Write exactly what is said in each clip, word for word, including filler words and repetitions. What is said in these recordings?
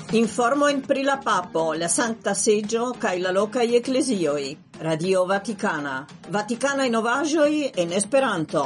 Informojn pri la papo, la Sankta Seĝo kaj la lokaj eklezioj. Radio Vatikana. Vatikanaj novaĵoj en Esperanto.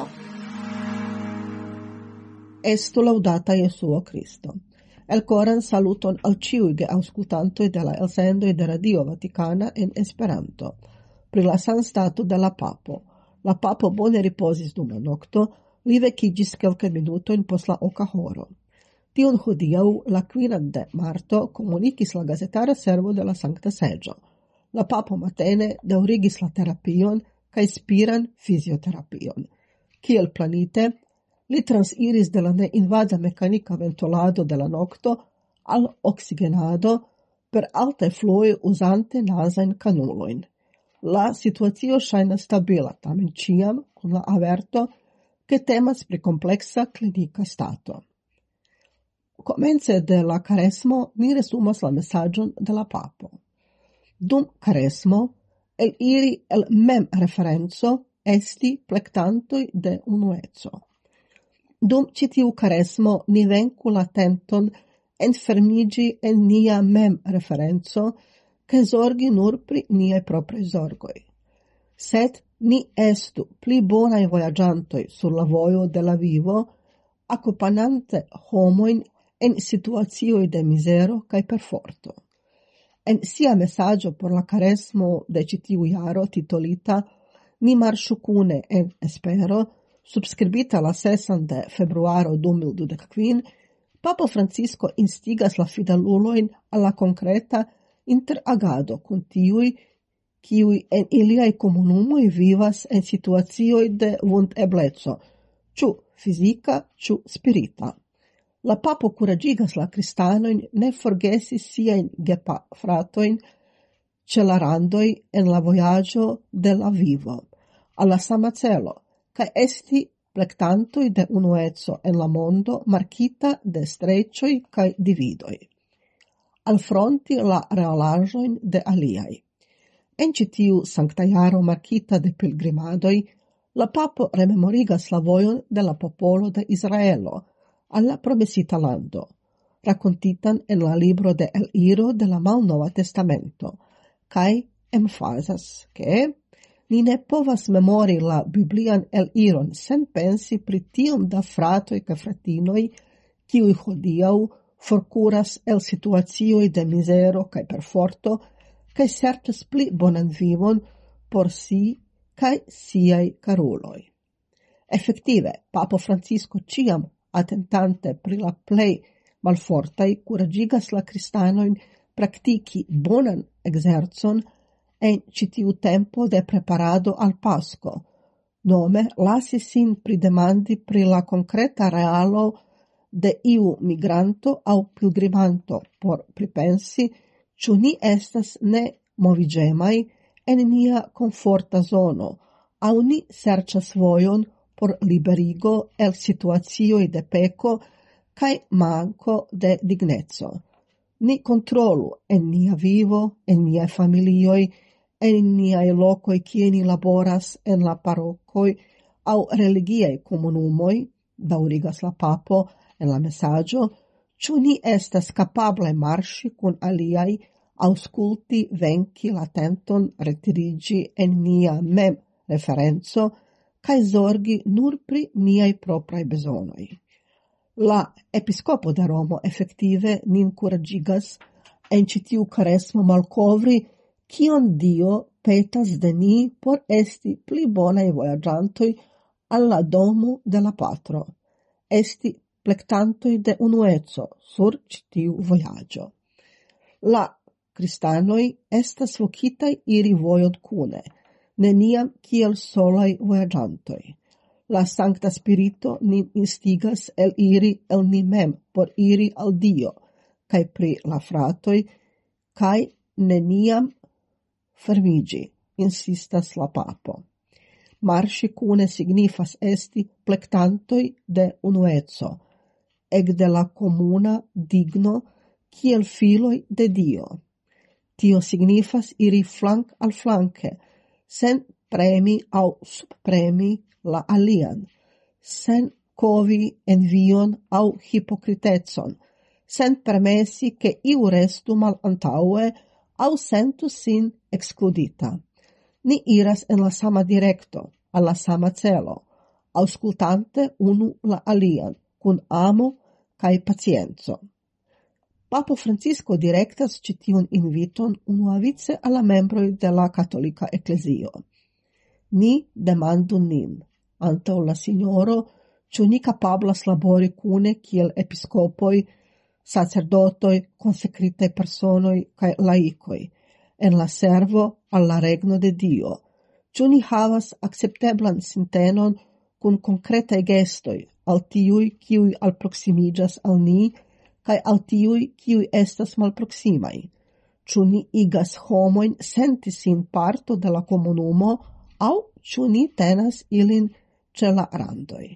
Estu laudata Jesuo Cristo. El coran saluton al ĉiuj geaŭskultantoj de la elsendoj de Radio Vatikana en Esperanto. Pri la sanstato de la papo. La papo bone ripozis dum la nokto, li vekiĝis kelkajn minutojn post la oka horo. Tion hodiaŭ la kvinan de marto komunikis la gazetara servo de la Sankta Seĝo. La papo matene daŭrigis la terapion kaj spiran fizioterapion. Kiel planite, li transiris de la neinvada mekanika ventolado de la nokto al oksigenado per altaj fluoj uzante nazajn kanulojn. La situacio ŝajnas stabila, tamen ĉiam kun la averto ke temas pri kompleksa klinika stato. Komence de la karesmo ni resumas la mesaĝon de la papo. Dum karesmo el iri el mem referenco esti plektantoj de unueco. Dum ĉi tiu karesmo ni venku la tenton enfermiĝi en nia mem referenco kaj zorgi nur pri niaj propraj zorgoj. Sed ni estu pli bonaj vojaĝantoj sur la vojo de la vivo, akompanante homojn en situacioj de mizero kaj perforto. En sia mesaĝo por la karesmo de ĉi tiu jaro titolita Ni marŝu kune en espero, subskribita la sesan de februaro du mil dudek kvin, Papo Francisco instigas la fidelulojn al la konkreta interagado kun tiuj, kiuj en iliaj komunumoj vivas en situacioj de vundebleco, ĉu fizika, ĉu spirita. La papo kuraĝigas la kristanojn ne forgesi siajn gepafratojn ĉe la randoj en la vojaĝo de la vivo, al la sama celo, kaj esti plektantoj de unueco en la mondo markita de streĉoj kaj dividoj. Alfronti la realaĵojn de aliaj. En ĉi tiu sankta jaro markita de pilgrimadoj, la papo rememorigas la vojon de la popolo de Israelo alla promesita lando, rakontitan en la libro de El Iro de la Malnova Testamento, kaj emfazas ke ni ne povas memori la Biblian El Iron sen pensi pri tiom da fratoj kaj fratinoj, kiuj hodiaŭ forkuras el situacioj de mizero kaj perforto, kaj serĉas pli bonan vivon por si kaj siaj karuloj. Efektive, Papo Francisco ĉiam attentante pri la plej malfortaj kuraĝigas la kristanojn praktiki bonan ekzercon en ĉi tiu tempo de preparado al Pasko, nome lasi sin pridemandi pri la konkreta realo de iu migranto aŭ pilgrimanto por pripensi, ĉu ni estas ne moviĝemaj en nia komforta zono, aŭ ni serĉas vojon por liberigo el situacioj de peko kaj manko de digneco. Ni kontrolu en nia vivo, en niaj familioj, en niaj lokoj kie ni laboras en la parokoj aŭ religiaj komunumoj, daŭrigas la papo en la mesaĝo, ĉu ni estas kapablaj marŝi kun aliaj, aŭskulti, venki la tenton retiriĝi en nia mem referenco, kaj zorgi nur pri niaj propraj bezonoj. La episkopo de Romo efektive nin kuraĝigas en ĉi tiu karesmo malkovri, kion Dio petas de ni por esti pli bonaj vojaĝantoj al la domo de la Patro, esti plektantoj de unueco sur ĉi tiu vojaĝo. La kristanoj estas vokitaj iri vojon kune, neniam kiel solaj vojaĝantoj. La Sankta Spirito nin instigas el iri el ni mem por iri al Dio, kaj pri la fratoj, kaj neniam fermiĝi, insistas la papo. Marŝi kune signifas esti plektantoj de unueco, ekde la komuna digno kiel filoj de Dio. Tio signifas iri flank al flanke, sen premi aŭ subpremi la alian, sen kovi envion aŭ hipokritecon, sen permessi che iu restu mal antaue au sentu sin excludita. Ni iras en la sama directo, alla sama celo, auscultante unu la alian, cun amo cae pacienzo. Papo Francisco directas citiun inviton unuavice alla membroi de la Catholica Ecclesio. Ni demandu nin, antau la Signoro, ciu ni capablas labori cune kiel episcopoi, sacerdotoi, consecritei personoi cae laicoi, en la servo alla regno de Dio, ciu ni havas accepteblan sintenon cun concretei gestoi al tiui kiui alproximigas al ni, cae al tiui kiui estas malproximai, ciu ni igas homoin senti sin parto de la comunumo au ciu ni tenas ilin ce la randoi.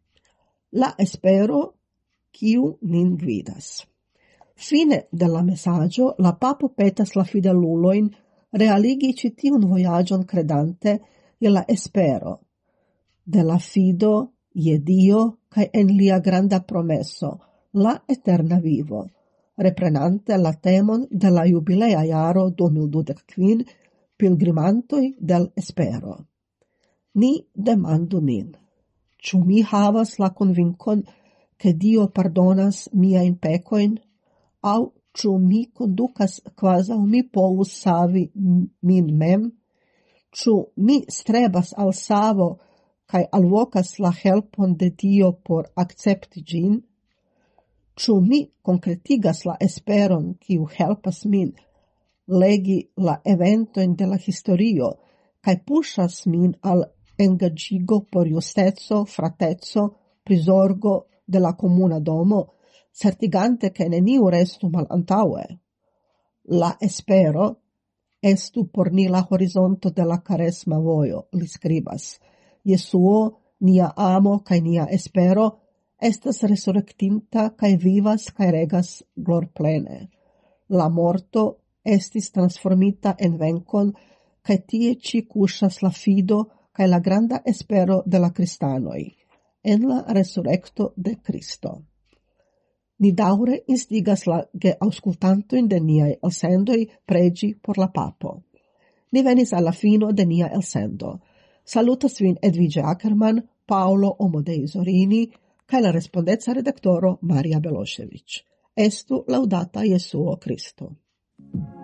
La espero kiu nin gvidas. Fine de la messaggio, la papo petas la fideluloin realigi citiun voyagion credante je la espero, de la fido je Dio cae en lia granda promesso, la eterna vivo, reprenante la temon de la jubilea jaro du mil dudek kvin, pilgrimantoi del espero. Ni demandu nin, ciu mi havas la convincon che Dio pardonas miain pecoin, au ciu mi conducas quasau mi povus savi min mem, ciu mi strebas al savo cae alvocas la helpon de Dio por accepti gin, ciu mi concretigas la esperon kiu helpas min legi la eventoin de la historio cae pushas min al engagigo por justezo, fratezzo, prisorgo de la comuna domo, certigante che neniu restu mal antaue. La espero estu por ni la horizonto de la caresma vojo, li scribas. Jesuo, nia amo cae nia espero, estas resurrectinta cae vivas cae regas glor plene. La morto estis transformita en vencon, cae tie ci cushas la fido cae la granda espero de la cristanoi, en la resurrecto de Cristo. Ni daure instigas la ge auscultantoin de niai elsendoi pregi por la papo. Ni venis alla fino de nia elsendo. Salutas vin Edvige Ackerman, Paolo Omodei Zorini, cae la respondezza redaktoro Maria Belošević. Estu laudata Jesuo Cristo.